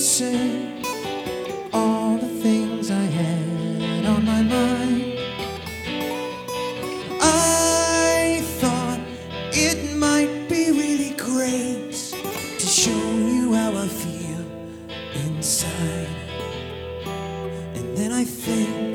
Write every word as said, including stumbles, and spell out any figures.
said all the things I had on my mind. I thought it might be really great to show you how I feel inside. And then I think